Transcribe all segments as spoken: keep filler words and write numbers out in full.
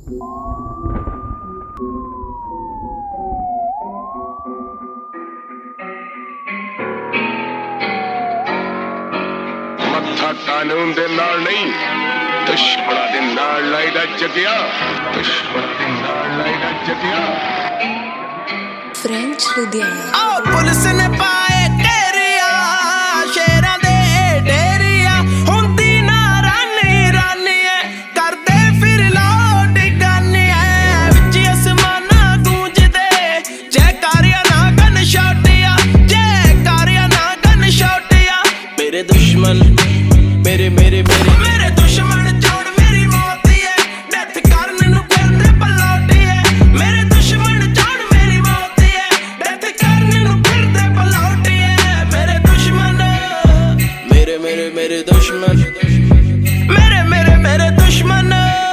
ਮੱਥਾ ਕਾਨੂੰਨ ਦੇ ਨਾਲ ਨਹੀਂ, ਦੁਸ਼ਮਣਾਂ ਦੇ ਨਾਲ ਲਾਈਦਾ ਜਗਿਆ, ਦੁਸ਼ਮਣਾਂ ਦੇ ਨਾਲ ਲਾਈਦਾ ਜਗਿਆ। ਫ੍ਰੈਂਚ ਲੁਧਿਆਣਾ। ਆਹ ਪੁਲਿਸ ਨੇ ਪਾਏ ਢੇਰੀਆ, ਸ਼ੇਰਾਂ ਦੇ ਢੇਰੀਆ, ਹੁੰਦੀ ਨਾ ਰਾਨੀ ਰਾਨੀ ਐ, ਕਰਦੇ ਫਿਰ ਲੋਟ ਗਾਨੀ ਐ, ਵਿੱਚ ਅਸਮਾਨਾਂ ਗੂੰਜਦੇ ਜੈਕਾਰਿਆਂ ਨਾ ਗਨ ਸ਼ਾਟਿਆ, ਜੈਕਾਰਿਆਂ ਨਾ ਗਨ ਸ਼ਾਟਿਆ। ਮੇਰੇ ਦੁਸ਼ਮਣ ਮੇਰੇ ਮੇਰੇ ਮੇਰੇ ਮੇਰੇ ਦੁਸ਼ਮਣ ਚੋੜ ਮੇਰੀ ਮੌਤ ਐ, ਡੈਥ ਕਰਨ ਨੂੰ ਫਿਰਦੇ ਪਲੋਟੀ ਐ। ਮੇਰੇ ਦੁਸ਼ਮਣ ਚੋੜ ਮੇਰੀ ਮੌਤ ਐ, ਡੈਥ ਕਰਨ ਨੂੰ ਫਿਰਦੇ ਪਲੋਟੀ ਐ। ਮੇਰੇ ਦੁਸ਼ਮਣ ਮੇਰੇ ਮੇਰੇ ਮੇਰੇ ਦੁਸ਼ਮਣ ਮੇਰੇ ਮੇਰੇ ਮੇਰੇ ਦੁਸ਼ਮਣ।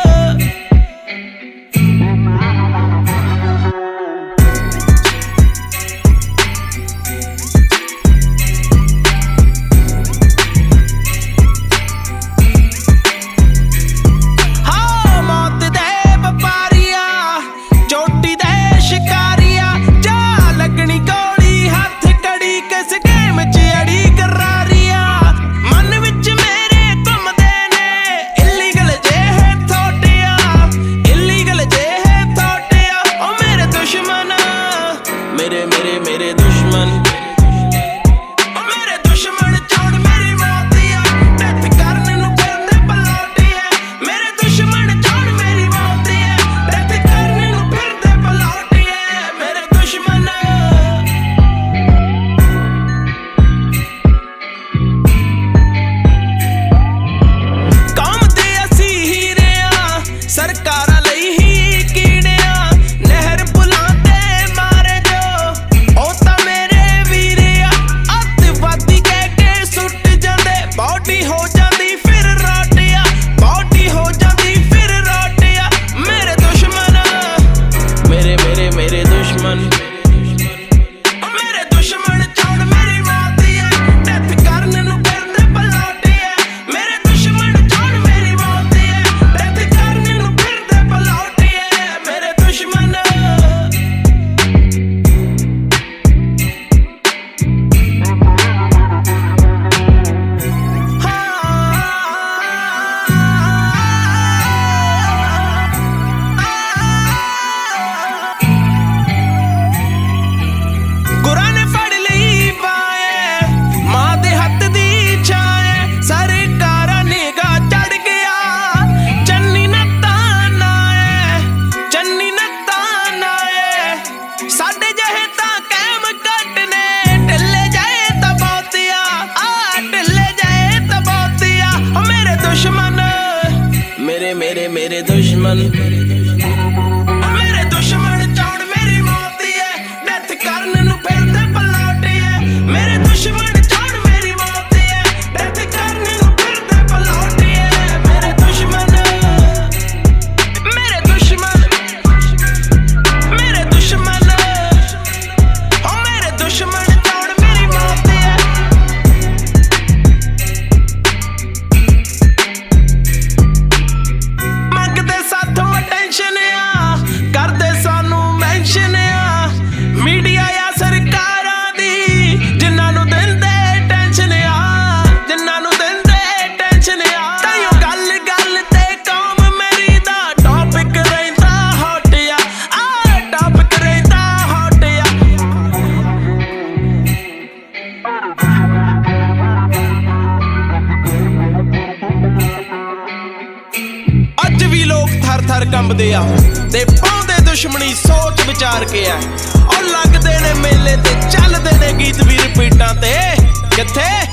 ਮੇਰੇ ਮੇਰੇ ਮੇਰੇ ਦੁਸ਼ਮਣ ਮੇਰੇ ਦੁਸ਼ਮਣ ਚੋੜ ਮੇਰੀ ਮੌਤ ਐ, ਡੈਥ ਕਰਨ ਨੂੰ ਫਿਰਦੇ ਪਲੋਟੀ ਐ। ਮੇਰੇ ਦੁਸ਼ਮਣ ਚੋੜ ਮੇਰੀ ਮੌਤ ਐ, ਡੈਥ ਕਰਨ ਨੂੰ ਫਿਰਦੇ ਪਲੋਟੀ ਐ। ਮੇਰੇ ਦੁਸ਼ਮਣ ਕੌਮ ਦੇ ਅਸੀਂ ਹੀਰੇ ਆ, ਸਰਕਾਰਾਂ ਲਈ ਹੀ ਕੀੜੇ ਆ, ਨਹਿਰ ਪੁਲਾਂ ਤੇ ਮਾਰੇ ਜੋ ਉਹ ਤਾਂ ਮੇਰੇ ਵੀਰੇ ਆ। ਅੱਤਵਾਦੀ ਕਹਿ ਕੇ ਸੁੱਟ ਜਾਂਦੇ, ਬੌਡੀ ਹੋ ਜਾਂਦੀ ਫਿਰ ਰੋਟਿਆ, ਬੌਡੀ ਹੋ ਜਾਂਦੀ ਫਿਰ ਰੋਟਿਆ। ਮੇਰੇ ਦੁਸ਼ਮਣ ਮੇਰੇ ਮੇਰੇ ਮੇਰੇ ਦੁਸ਼ਮਣ ਮੇਰੇ ਦੁਸ਼ਮਣ ਚੋੜ ਮੇਰੀ ਮੌਤ ਐ, ਡੈਥ ਕਰਨ ਨੂੰ ਫਿਰਦੇ ਪਲੋਟੀ ਐ। ਮੇਰੇ ਦੁਸ਼ਮਣ ਚੋੜ ਮੇਰੀ ਮੌਤ ਐ, ਡੈਥ ਕਰਨ ਨੂੰ ਫਿਰਦੇ ਪਲੋਟੀ ਐ। ਮੇਰੇ ਦੁਸ਼ਮਣ ਗੁਰਾਂ ਨੇ ਫੜ ਲਈ ਪਾਏ, ਮਾਂ ਦੇ ਹੱਥ ਦੀ ਛਾਏ, ਸਰਕਾਰਾਂ ਨਿਗਾਹ ਚੜ ਗਿਆ। ਚੰਨੀ ਨੱਤਾਂ ਨਾ ਏ, ਚੰਨੀ ਨੱਤਾਂ ਨਾ ਏ, ਸਾਡੇ ਜਿਹੇ ਤਾਂ ਕੈਮ ਘੱਟ ਨੇ, ਢਿੱਲੇ ਜਾਏ ਤਾਂ ਬਹੁਤਿਆ, ਆ ਢਿੱਲੇ ਜਾਏ ਤਾਂ ਬਹੁਤਿਆ। ਓ ਮੇਰੇ ਦੁਸ਼ਮਣ ਮੇਰੇ ਮੇਰੇ ਮੇਰੇ ਦੁਸ਼ਮਣ ਮੇਰੇ ਦੁਸ਼ਮਣ ਚੌੜ ਮੇਰੀ ਮੌਤ ਐ, ਡੈਥ ਕਰਨ ਨੂੰ ਫਿਰਦੇ ਪਲੋਟੀ ਐ। ਮੇਰੇ ਦੁਸ਼ਮਣ ਚੌੜ ਮੇਰੀ ਮੌਤ ਐ, ਡੈਥ ਕਰਨ ਨੂੰ ਫਿਰਦੇ ਪਲੋਟੀ ਐ। ਮੇਰੇ ਦੁਸ਼ਮਣ ਮੇਰੇ ਦੁਸ਼ਮਣ ਮੇਰੇ ਦੁਸ਼ਮਣ ਓ ਮੇਰੇ ਦੁਸ਼ਮਣ ਚੌੜ ਮੇਰੀ ਮੌਤ ਐ। ਮੰਗਦੇ ਸਾਥੋਂ ਅਟੈਂਸ਼ਨ ਆ, ਕਰਦੇ ਸਾਨੂੰ ਮੈਂਸ਼ਨ ਆ, ਮੀਡੀਆ ਆ ਸਰਕਾਰਾਂ ਦੀ, ਜਿਨ੍ਹਾਂ ਨੂੰ ਦਿੰਦੇ ਟੈਨਸ਼ਨ ਆ, ਜਿਨ੍ਹਾਂ ਨੂੰ ਦਿੰਦੇ ਟੈਨਸ਼ਨ ਆ। ਤਾਈਓ ਗੱਲ ਗੱਲ ਤੇ ਕੌਮ ਮੇਰੀ ਦਾ ਟੌਪਿਕ ਰਹਿੰਦਾ ਹੌਟ ਆ, ਆ ਟੌਪਿਕ ਰਹਿੰਦਾ ਹੌਟ ਆ। ਅੱਜ ਵੀ ਲੋਕ ਥਰ ਥਰ ਕੰਬਦੇ ਆ ਤੇ ਪਾਉਂਦੇ ਦੁਸ਼ਮਣੀ ਸੋਚ ਵਿਚਾਰ ਕੇ ਆ। ਉਹ ਲੱਗਦੇ ਨੇ ਮੇਲੇ ਤੇ ਚੱਲਦੇ ਨੇ ਗੀਤ ਵੀ ਰਿਪੀਟਾਂ ਤੇ, ਕਿੱਥੇ